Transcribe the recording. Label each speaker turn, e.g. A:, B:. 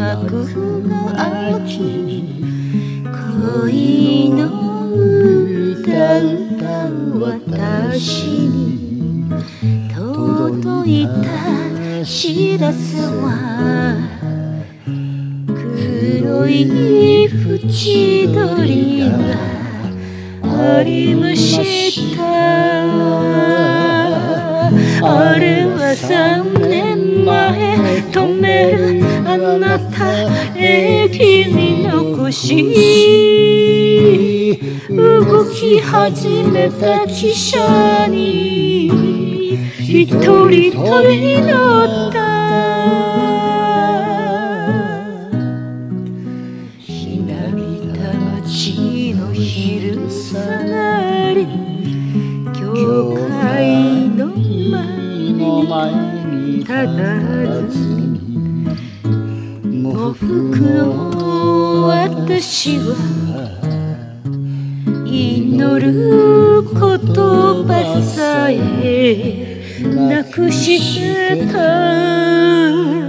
A: 幕が開き恋の歌う私に届いた知らせは黒い縁取りがありました。あれは3年前止めるあなた駅に残し動き始めた汽車に一人飛び乗ったひなびた街の昼下がり教会の前にたたずみ喪服の私は祈る言葉さえなくしてた